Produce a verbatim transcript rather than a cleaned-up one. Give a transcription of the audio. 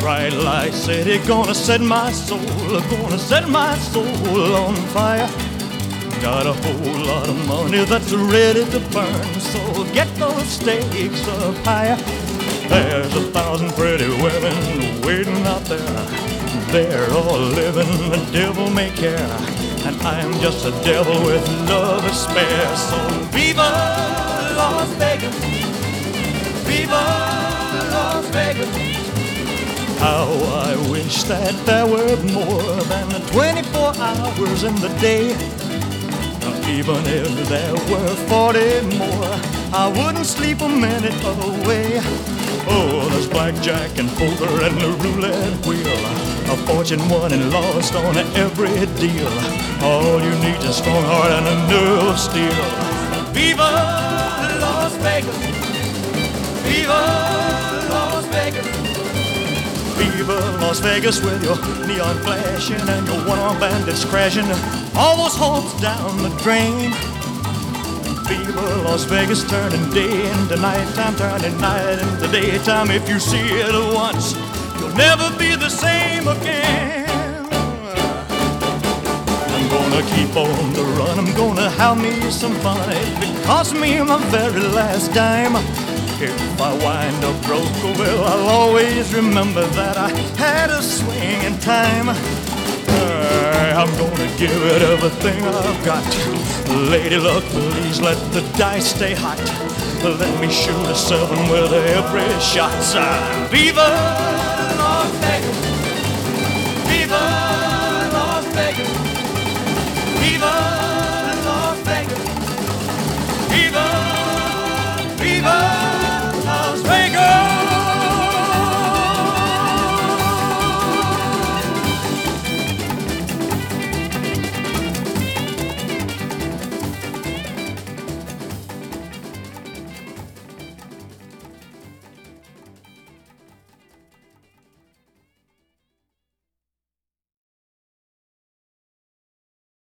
bright light city, gonna set my soul, gonna set my soul on fire. Got a whole lot of money that's ready to burn, so get those stakes up higher. There's a thousand pretty women waiting out there. They're all living the devil may care, and I'm just a devil with love to spare. So viva Las Vegas, viva Las Vegas. How I wish that there were more than twenty-four hours in the day. Even if there were forty more, I wouldn't sleep a minute away. Oh, there's blackjack and poker and the roulette wheel, a fortune won and lost on every deal. All you need is a strong heart and a nerve of steel. Viva Las Vegas, viva Las Vegas, viva Las Vegas with your neon flashing and your one-armed bandits crashing all those hopes down the drain. Viva Las Vegas, turning day into nighttime, turning night into daytime. If you see it once, you'll never be the same again. I'm gonna keep on the run, I'm gonna have me some fun. It cost me my very last dime. If I wind up broke, well, I'll always remember that I had a swing in time. I'm gonna give it everything I've got. Lady luck, please let the dice stay hot. Let me shoot a seven with every shot. Viva